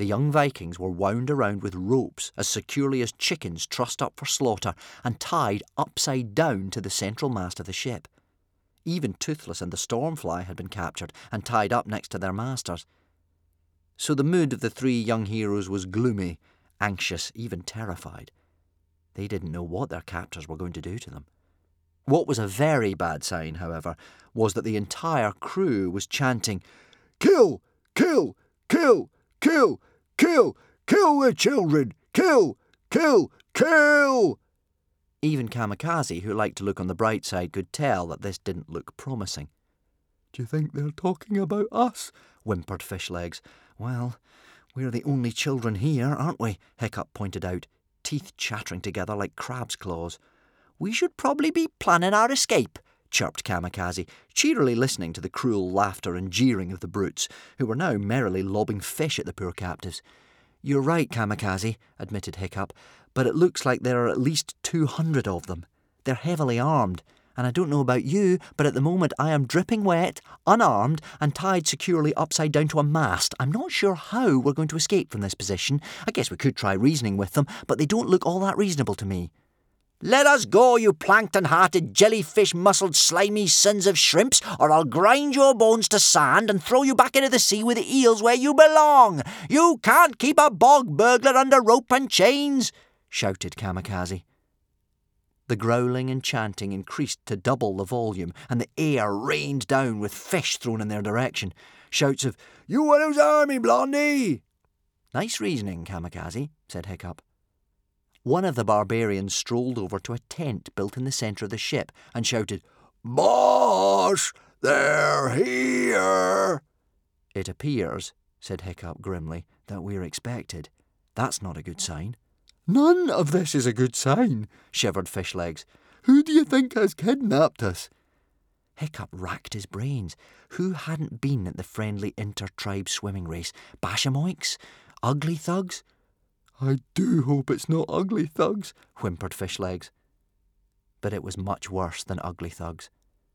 The young Vikings were wound around with ropes as securely as chickens trussed up for slaughter and tied upside down to the central mast of the ship. Even Toothless and the Stormfly had been captured and tied up next to their masters. So the mood of the three young heroes was gloomy, anxious, even terrified. They didn't know what their captors were going to do to them. What was a very bad sign, however, was that the entire crew was chanting, "Kill! Kill! Kill! Kill! Kill! Kill the children! Kill! Kill! Kill!" Even Kamikaze, who liked to look on the bright side, could tell that this didn't look promising. "Do you think they're talking about us?" whimpered Fishlegs. "Well, we're the only children here, aren't we?" Hiccup pointed out, teeth chattering together like crab's claws. "We should probably be planning our escape," chirped Kamikaze, cheerily listening to the cruel laughter and jeering of the brutes, who were now merrily lobbing fish at the poor captives. "You're right, Kamikaze," admitted Hiccup, "but it looks like there are at least 200 of them. They're heavily armed, and I don't know about you, but at the moment I am dripping wet, unarmed, and tied securely upside down to a mast. I'm not sure how we're going to escape from this position. I guess we could try reasoning with them, but they don't look all that reasonable to me." "Let us go, you plankton-hearted, jellyfish-muscled, slimy sons of shrimps, or I'll grind your bones to sand and throw you back into the sea with the eels where you belong. You can't keep a bog burglar under rope and chains," shouted Kamikaze. The growling and chanting increased to double the volume, and the air rained down with fish thrown in their direction. Shouts of, "You want who's army, Blondie?" "Nice reasoning, Kamikaze," said Hiccup. One of the barbarians strolled over to a tent built in the centre of the ship and shouted, "Boss, they're here!" "It appears," said Hiccup grimly, "that we're expected. That's not a good sign." "None of this is a good sign," shivered Fishlegs. "Who do you think has kidnapped us?" Hiccup racked his brains. Who hadn't been at the friendly inter-tribe swimming race? Bashamoiks? Ugly Thugs? "I do hope it's not Ugly Thugs," whimpered Fishlegs. But it was much worse than Ugly Thugs.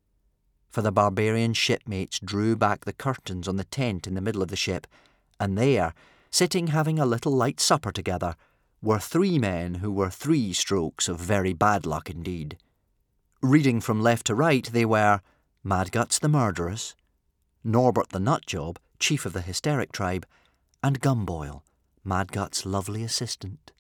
For the barbarian shipmates drew back the curtains on the tent in the middle of the ship, and there, sitting having a little light supper together, were three men who were 3 strokes of very bad luck indeed. Reading from left to right, they were Madguts the Murderous, Norbert the Nutjob, chief of the Hysteric tribe, and Gumboil, Madgut's lovely assistant.